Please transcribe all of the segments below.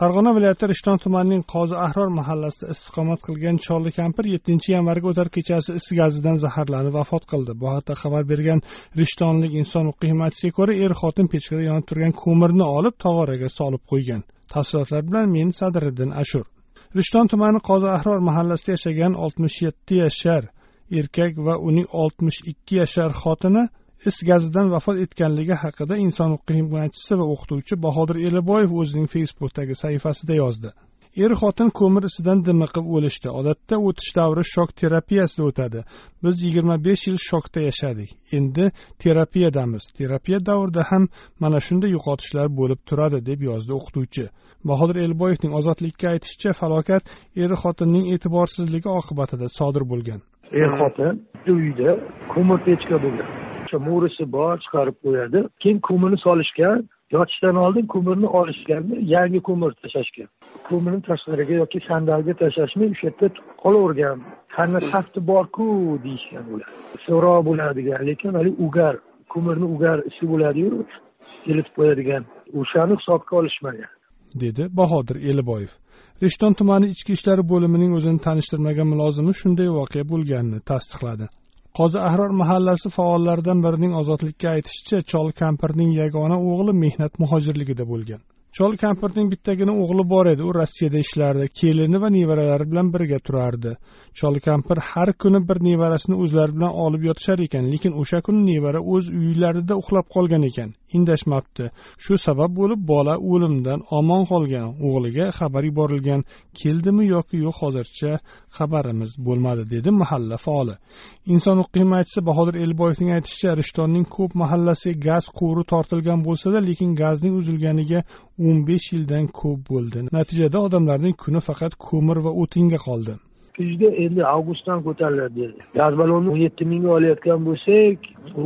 Farg'ona viloyati Rishton tumanining Qozi Ahror mahallasida istiqomat qilgan Chorli kampir 7 yanvarga o'tar kechasi is gazidan zaharlanib vafot qildi. Bu haqda xabar bergan rishtonlik inson huquqiy himoyachisiga ko'ra, er-xotin pechkada yonib turgan ko'mirni olib tog'oraga solib qo'ygan. Tafsilotlar bilan men Sadriddin Ashur. Rishton tumani Qozi Ahror mahallasida yashagan 67 yashar erkak va uning 62 yashar xotini is gazidan vafot etganligi haqida inson huquqiy himoyachisi va o'qituvchi Bahodir Eliboyev o'zining Facebook'dagi sahifasida yozdi. Er-xotin ko'mir isidan dimiqib o'lishdi. Odatda o'tish davri shok terapiyasida o'tadi. Biz 25 yil shokda yashadik. Endi terapiyadamiz. Terapiya davrida ham mana shunday yo'qotishlar bo'lib turadi, deb yozdi o'qituvchi. Bahodir Eliboyevning ozodlikka aytishicha, falokat er-xotinning e'tiborsizligi oqibatida sodir bo'lgan. Er-xotin uyda ko'mir pechka bo'lgan. Mo'risi bor, chiqarib qo'yadi. Keyin ko'mirni solishgan, yotishdan oldin ko'mirni olishganda yangi ko'mir tashashgan. Ko'mirni tashqariga yoki sandalga tashashmay o'sha yerda qolavergan. Qani xavfi bor-ku deyishgan ular. So'roq bo'ladigan, lekin hali ugar, ko'mirni ugar isi bo'ladi-yu, elitib qo'yadigan. O'shani hisobga olishmagan, dedi Bahodir Eliboyev. Rishton tumani ichki ishlar bo'limining o'zini tanishtirmagan mulozimi shunday voqea bo'lganini tasdiqladi. Qozi Ahror mahallasi faollaridan birining ozodlikka aytishicha, Chol kampirning yagona o'g'li mehnat muhojirligida bo'lgan. Chol kampirning bittagina o'g'li bor edi, u Rossiyada ishlardi, kelini va nevaralari bilan birga turardi. Chol kampir har kuni bir nevarasini o'zlari bilan olib yotishar ekan, lekin o'sha kuni nevara o'z uylarida uxlab qolgan ekan, indashmabdi. Shu sabab bo'lib bola o'limdan omon qolgan. O'g'liga xabar yuborilgan, keldimi yoki yo'q hozircha xabarimiz bo'lmadi, dedi mahalla faoli. Inson huquqiy himoyachisi Bahodir Eliboyevning aytishicha, Rishtonning ko'p mahallasiga gaz quvuri tortilgan bo'lsa-da, lekin gazning uzilganiga 15 yildan ko'p bo'ldi. Natijada odamlarning kuni faqat ko'mir va o'tinga qoldi. Kuzda endi avgustdan ko'tariladi. Gaz balonni 17 mingga olayotgan bo'lsak, u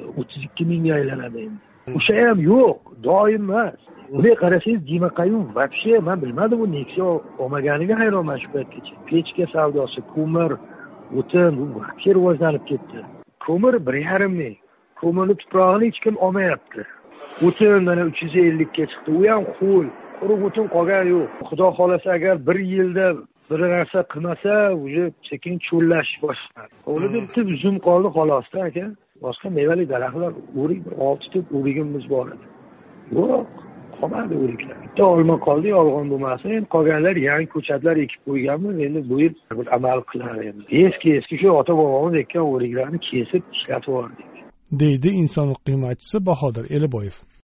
32 mingga aylanadi endi. O'sha ham yo'q, doim emas. Bunga qarasangiz, Dimaqayum вообще men bilmadim, bu Nexia olmaganiga hayronman shu paytgacha. Pechka savdosi, ko'mir, o'tin bu вообще rivojlanib ketdi. Ko'mir 1,5 ming. Ko'mirni tuprog'ini hech kim olmayapti. O'tin mana 350 ga chiqdi. U ham qo'l. Quruq o'tin qolgan yo'q. Xudo xolasa agar 1 yilda bir narsa qilmasa, uje sekin cho'llash boshlanadi. Qo'lida bitta uzum qoldi xolosda aka. Boshqa mevali daraxtlar o'rik 6 ta o'rigimiz bor edi. Yo'q, qolmadi o'riklar. Bitta olma qoldi, yolg'on bo'lmasin. Endi qolganlar yangi ko'chatlar ekib qo'yganmiz. Endi bu yil bir amal qilar endi. Eski shu ota-bobomiz ekkan o'riklarni kesib ishlatib yubordik, deydi inson huquqiy himoyachisi Bahodir Eliboyev.